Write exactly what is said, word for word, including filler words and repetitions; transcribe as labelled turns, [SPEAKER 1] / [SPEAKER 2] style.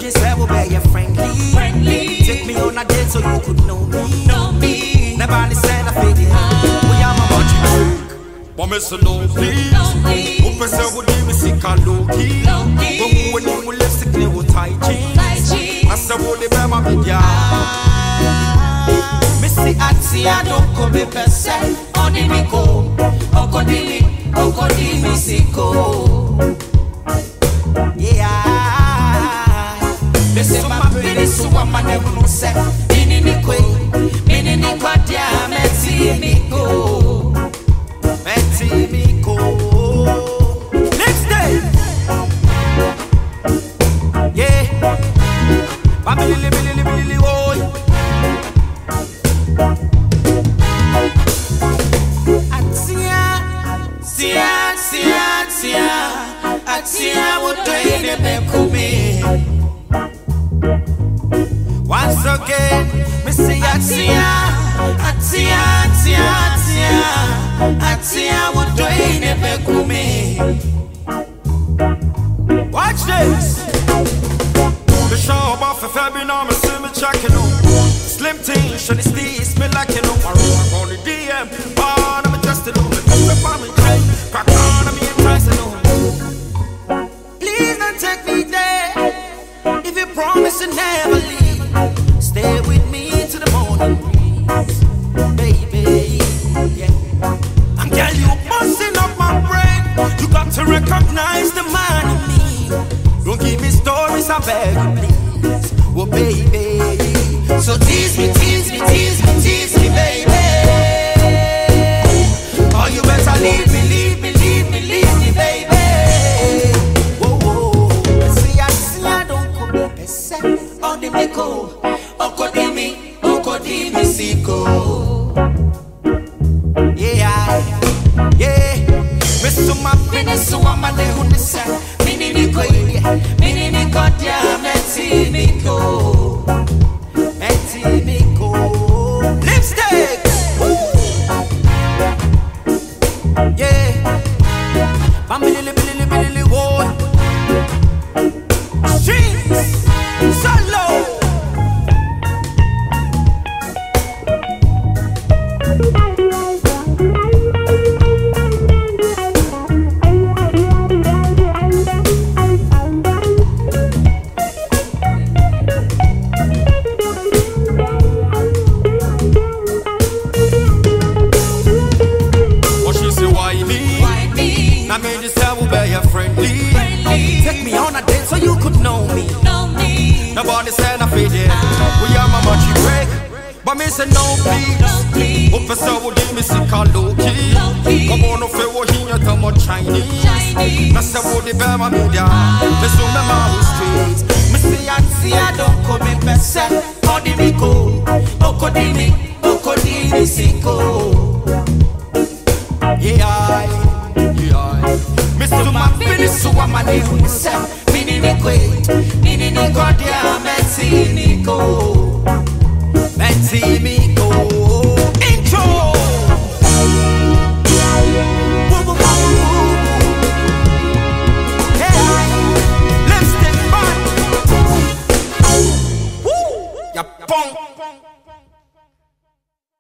[SPEAKER 1] just say we'll be your friendly.
[SPEAKER 2] Friendly.
[SPEAKER 1] Take me on a date so you could know me.
[SPEAKER 2] Know me.
[SPEAKER 1] Never said I feel it. We are my body break.
[SPEAKER 3] But me say no please.
[SPEAKER 2] No please.
[SPEAKER 3] Open say we do me sick and low key.
[SPEAKER 2] Low key.
[SPEAKER 3] But when you will left sick me with tight jeans.
[SPEAKER 2] Tai Chi.
[SPEAKER 3] I say we the my media.
[SPEAKER 1] Me see I see I don't come be person.
[SPEAKER 2] Oni mi ko. Okodi mi. Okodi mi siko.
[SPEAKER 1] Yeah.
[SPEAKER 2] Me say my baby so I'm a never no say. Mini ni ko. Mini ni ko dia me ti mi ko.
[SPEAKER 1] Betty Miko. Next day. Yeah. Family, Billy, Billy, Billy, boy. Atia, Tia, Tia, Tia. Atia, what do you make for me? Once again, me say Atia, Atia, Atia, Atia. Atia, what do you make for me? Watch this.
[SPEAKER 3] Me show up for Fabi now, me see me checking on. Slim thing, should it steez me like you know. I run on the D M, but I'm just a know. Me pull up on me train, crack on, I'm here twice I know.
[SPEAKER 1] Please don't take me there. If you promise to never leave, stay with me to the morning breeze, baby. Yeah. And girl, you busting up my brain. You got to recognize the man in me. Don't give me stories, I beg you, please. Oh, baby. So tease me, tease me, tease me, tease me, baby. Oh, you better leave me, leave me, leave me, leave me, baby. Whoa, whoa. See, I see, I don't come up a set. On the Miko, Okodimi, Okodimi, Siko. Yeah, yeah. Mister Ma, Minister, I'm a little set. Mini Nico, Mini Nico, yeah, Meti Miko. Meti Miko. Lipstick. Yeah. Family, Billy, Billy, boy. Streets. Solo. I made yourself be your friendly.
[SPEAKER 2] Friendly.
[SPEAKER 1] Take me on a date so you could know me.
[SPEAKER 2] Know me.
[SPEAKER 1] Nobody said I fit it. We are my much break. But me say no please.
[SPEAKER 2] No please.
[SPEAKER 3] Open say we do me sick and low key.
[SPEAKER 2] Low key.
[SPEAKER 3] Come on, no fair we hear you more Chinese.
[SPEAKER 2] Chinese.
[SPEAKER 3] I say we the bear my media. Me so me mouth straight.
[SPEAKER 1] Me say I see I don't come in person. Odimiko, Okodimi, Okodimi Siko. Yeah. Mister Ma, finish so I'm a new self. Mini Nico, Mini Nico, dear, Meti Nico.